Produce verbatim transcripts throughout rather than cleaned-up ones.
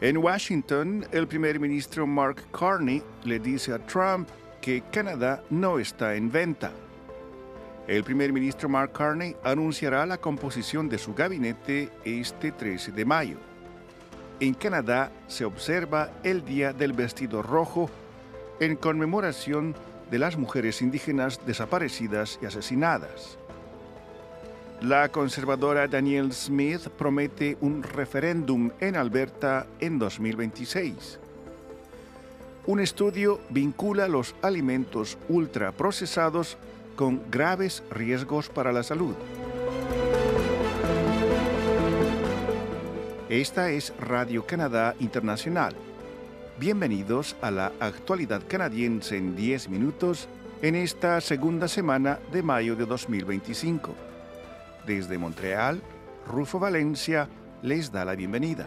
En Washington, el primer ministro Mark Carney le dice a Trump que Canadá no está en venta. El primer ministro Mark Carney anunciará la composición de su gabinete este trece de mayo. En Canadá se observa el Día del Vestido Rojo en conmemoración de las mujeres indígenas desaparecidas y asesinadas. La conservadora Danielle Smith promete un referéndum en Alberta en dos mil veintiséis. Un estudio vincula los alimentos ultraprocesados con graves riesgos para la salud. Esta es Radio Canadá Internacional. Bienvenidos a la actualidad canadiense en diez minutos en esta segunda semana de mayo de dos mil veinticinco. Desde Montreal, Rufo Valencia les da la bienvenida.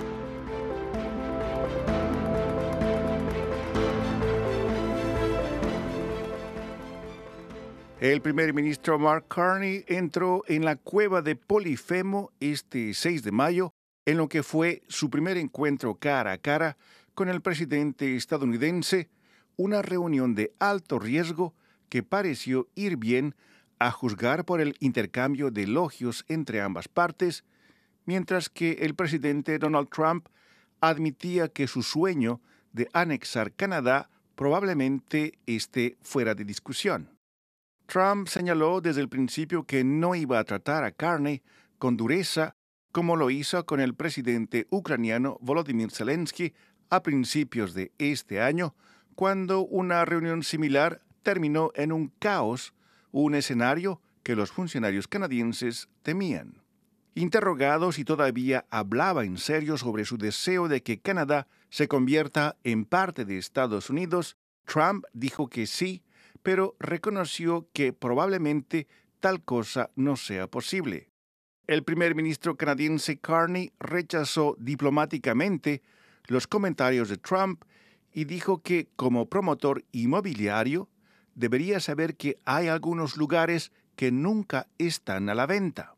El primer ministro Mark Carney entró en la cueva de Polifemo este seis de mayo, en lo que fue su primer encuentro cara a cara con el presidente estadounidense, una reunión de alto riesgo que pareció ir bien a juzgar por el intercambio de elogios entre ambas partes, mientras que el presidente Donald Trump admitía que su sueño de anexar Canadá probablemente esté fuera de discusión. Trump señaló desde el principio que no iba a tratar a Carney con dureza como lo hizo con el presidente ucraniano Volodymyr Zelensky a principios de este año, cuando una reunión similar terminó en un caos, un escenario que los funcionarios canadienses temían. Interrogado si todavía hablaba en serio sobre su deseo de que Canadá se convierta en parte de Estados Unidos, Trump dijo que sí, pero reconoció que probablemente tal cosa no sea posible. El primer ministro canadiense Carney rechazó diplomáticamente los comentarios de Trump y dijo que, como promotor inmobiliario, debería saber que hay algunos lugares que nunca están a la venta.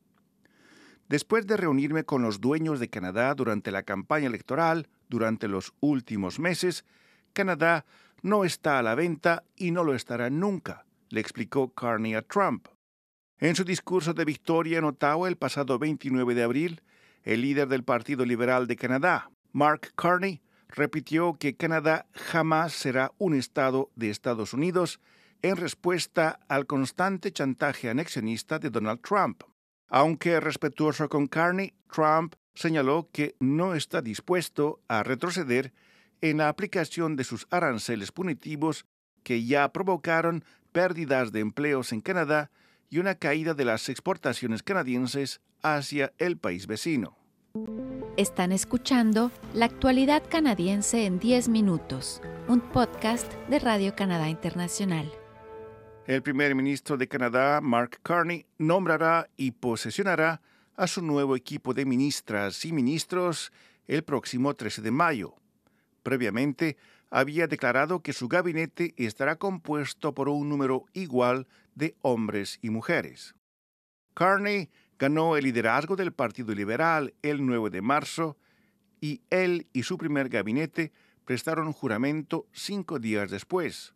Después de reunirme con los dueños de Canadá durante la campaña electoral durante los últimos meses, Canadá no está a la venta y no lo estará nunca, le explicó Carney a Trump. En su discurso de victoria en Ottawa el pasado veintinueve de abril, el líder del Partido Liberal de Canadá, Mark Carney, repitió que Canadá jamás será un estado de Estados Unidos en respuesta al constante chantaje anexionista de Donald Trump. Aunque respetuoso con Carney, Trump señaló que no está dispuesto a retroceder en la aplicación de sus aranceles punitivos que ya provocaron pérdidas de empleos en Canadá y una caída de las exportaciones canadienses hacia el país vecino. Están escuchando La Actualidad Canadiense en diez minutos, un podcast de Radio Canadá Internacional. El primer ministro de Canadá, Mark Carney, nombrará y posesionará a su nuevo equipo de ministras y ministros el próximo trece de mayo. Previamente, había declarado que su gabinete estará compuesto por un número igual de hombres y mujeres. Carney ganó el liderazgo del Partido Liberal el nueve de marzo y él y su primer gabinete prestaron juramento cinco días después.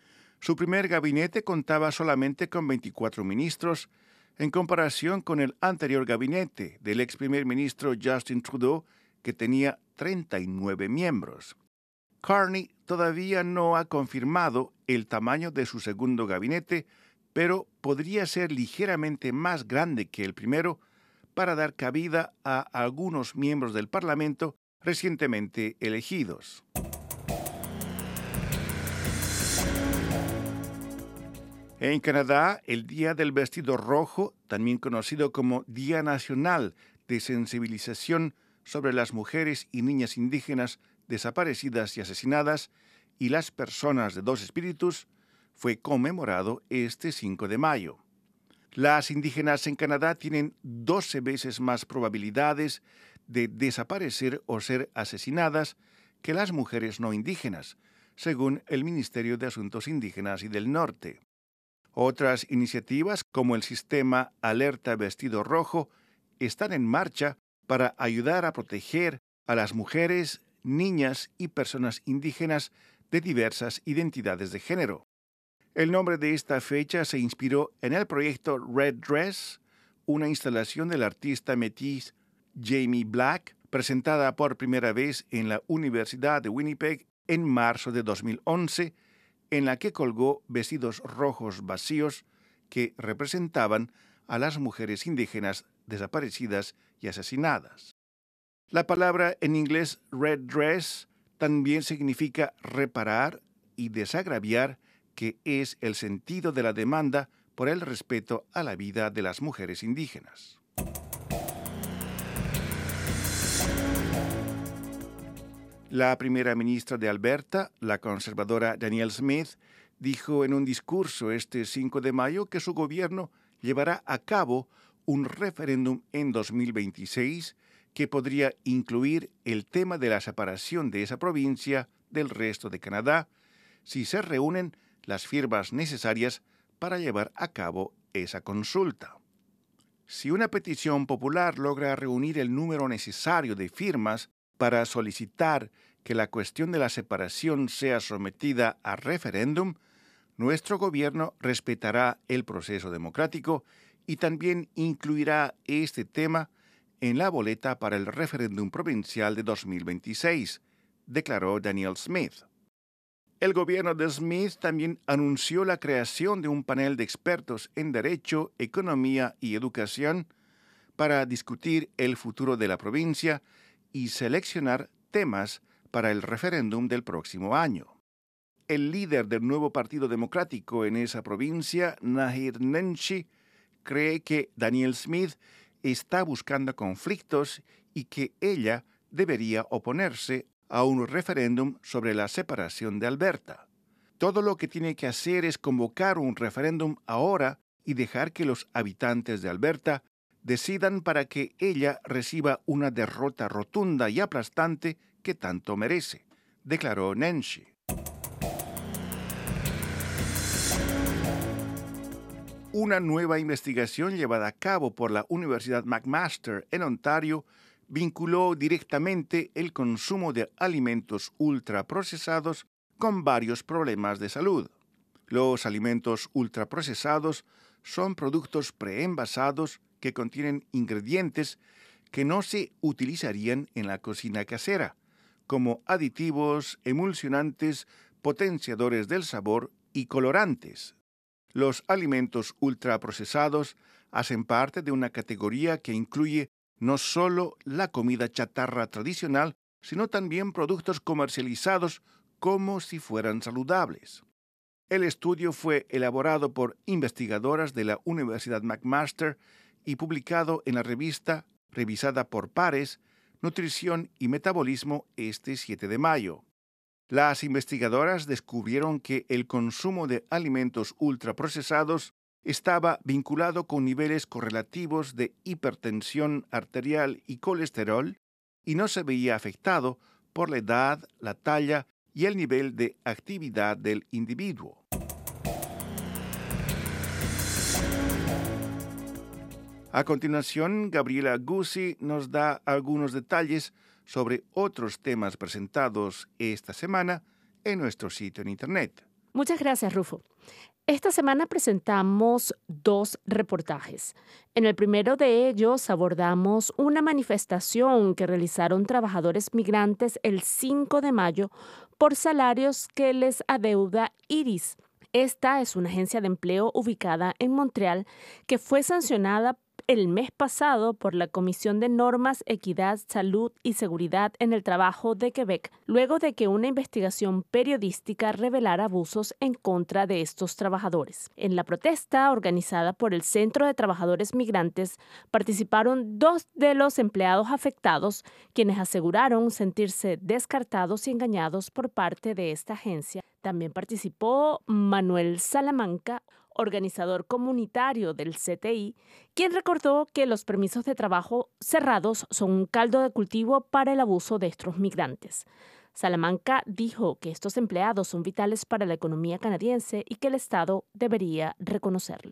Su primer gabinete contaba solamente con veinticuatro ministros, en comparación con el anterior gabinete del ex primer ministro Justin Trudeau, que tenía treinta y nueve miembros. Carney todavía no ha confirmado el tamaño de su segundo gabinete, pero podría ser ligeramente más grande que el primero para dar cabida a algunos miembros del Parlamento recientemente elegidos. En Canadá, el Día del Vestido Rojo, también conocido como Día Nacional de Sensibilización sobre las mujeres y niñas indígenas desaparecidas y asesinadas y las personas de dos espíritus, fue conmemorado este cinco de mayo. Las indígenas en Canadá tienen doce veces más probabilidades de desaparecer o ser asesinadas que las mujeres no indígenas, según el Ministerio de Asuntos Indígenas y del Norte. Otras iniciativas, como el sistema Alerta Vestido Rojo, están en marcha para ayudar a proteger a las mujeres, niñas y personas indígenas de diversas identidades de género. El nombre de esta fecha se inspiró en el proyecto Red Dress, una instalación del artista métis Jamie Black, presentada por primera vez en la Universidad de Winnipeg en marzo de dos mil once, en la que colgó vestidos rojos vacíos que representaban a las mujeres indígenas desaparecidas y asesinadas. La palabra en inglés red dress también significa reparar y desagraviar, que es el sentido de la demanda por el respeto a la vida de las mujeres indígenas. La primera ministra de Alberta, la conservadora Danielle Smith, dijo en un discurso este cinco de mayo que su gobierno llevará a cabo un referéndum en dos mil veintiséis que podría incluir el tema de la separación de esa provincia del resto de Canadá si se reúnen las firmas necesarias para llevar a cabo esa consulta. Si una petición popular logra reunir el número necesario de firmas para solicitar que la cuestión de la separación sea sometida a referéndum, nuestro gobierno respetará el proceso democrático y también incluirá este tema en la boleta para el referéndum provincial de dos mil veintiséis, declaró Danielle Smith. El gobierno de Smith también anunció la creación de un panel de expertos en Derecho, Economía y Educación para discutir el futuro de la provincia y seleccionar temas para el referéndum del próximo año. El líder del nuevo Partido Democrático en esa provincia, Naheed Nenshi, cree que Danielle Smith está buscando conflictos y que ella debería oponerse a un referéndum sobre la separación de Alberta. Todo lo que tiene que hacer es convocar un referéndum ahora y dejar que los habitantes de Alberta decidan para que ella reciba una derrota rotunda y aplastante que tanto merece, declaró Nenshi. Una nueva investigación llevada a cabo por la Universidad McMaster en Ontario vinculó directamente el consumo de alimentos ultraprocesados con varios problemas de salud. Los alimentos ultraprocesados son productos preenvasados que contienen ingredientes que no se utilizarían en la cocina casera, como aditivos, emulsionantes, potenciadores del sabor y colorantes. Los alimentos ultraprocesados hacen parte de una categoría que incluye no solo la comida chatarra tradicional, sino también productos comercializados como si fueran saludables. El estudio fue elaborado por investigadoras de la Universidad McMaster y publicado en la revista, revisada por pares, Nutrición y Metabolismo este siete de mayo. Las investigadoras descubrieron que el consumo de alimentos ultraprocesados estaba vinculado con niveles correlativos de hipertensión arterial y colesterol y no se veía afectado por la edad, la talla y el nivel de actividad del individuo. A continuación, Gabriela Guzzi nos da algunos detalles sobre otros temas presentados esta semana en nuestro sitio en Internet. Muchas gracias, Rufo. Esta semana presentamos dos reportajes. En el primero de ellos abordamos una manifestación que realizaron trabajadores migrantes el cinco de mayo por salarios que les adeuda Iris. Esta es una agencia de empleo ubicada en Montreal que fue sancionada el mes pasado por la Comisión de Normas, Equidad, Salud y Seguridad en el Trabajo de Quebec, luego de que una investigación periodística revelara abusos en contra de estos trabajadores. En la protesta organizada por el Centro de Trabajadores Migrantes participaron dos de los empleados afectados, quienes aseguraron sentirse descartados y engañados por parte de esta agencia. También participó Manuel Salamanca, organizador comunitario del C T I, quien recordó que los permisos de trabajo cerrados son un caldo de cultivo para el abuso de estos migrantes. Salamanca dijo que estos empleados son vitales para la economía canadiense y que el Estado debería reconocerlo. Una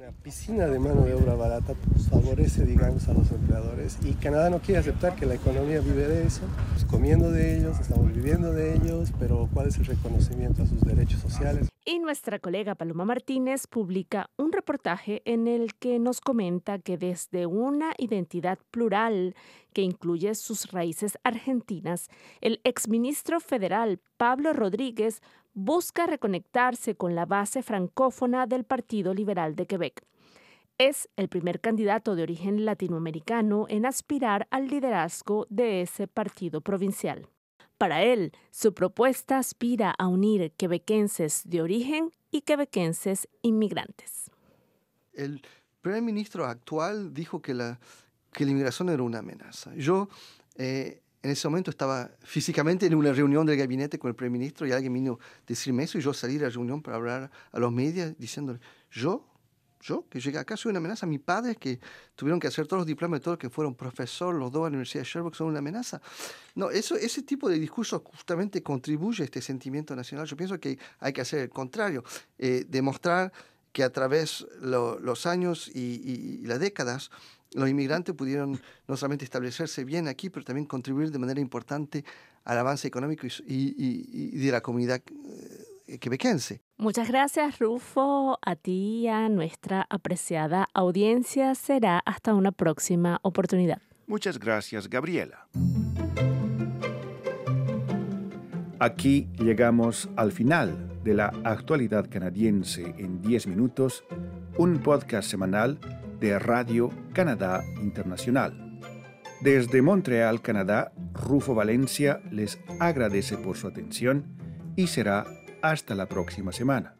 Una piscina de mano de obra barata favorece, digamos, a los empleadores, y Canadá no quiere aceptar que la economía vive de eso. Estamos comiendo de ellos, estamos viviendo de ellos, pero ¿cuál es el reconocimiento a sus derechos sociales? Y nuestra colega Paloma Martínez publica un reportaje en el que nos comenta que desde una identidad plural que incluye sus raíces argentinas, el exministro federal Pablo Rodríguez busca reconectarse con la base francófona del Partido Liberal de Quebec. Es el primer candidato de origen latinoamericano en aspirar al liderazgo de ese partido provincial. Para él, su propuesta aspira a unir quebequenses de origen y quebequenses inmigrantes. El primer ministro actual dijo que la, que la inmigración era una amenaza. Yo eh, en ese momento estaba físicamente en una reunión del gabinete con el primer ministro y alguien vino a decirme eso y yo salí de la reunión para hablar a los medios diciéndole, yo... Yo, que llegué acá, soy una amenaza. Mis padres, que tuvieron que hacer todos los diplomas, todos que fueron profesores, los dos a la Universidad de Sherbrooke, son una amenaza. No, eso, ese tipo de discurso justamente contribuye a este sentimiento nacional. Yo pienso que hay que hacer el contrario, eh, demostrar que a través de lo, los años y, y, y las décadas, los inmigrantes pudieron no solamente establecerse bien aquí, pero también contribuir de manera importante al avance económico y, y, y de la comunidad eh, quebequense. Muchas gracias, Rufo, a ti y a nuestra apreciada audiencia. Será hasta una próxima oportunidad. Muchas gracias, Gabriela. Aquí llegamos al final de la actualidad canadiense en diez minutos, un podcast semanal de Radio Canadá Internacional. Desde Montreal, Canadá, Rufo Valencia les agradece por su atención y será hasta la próxima semana.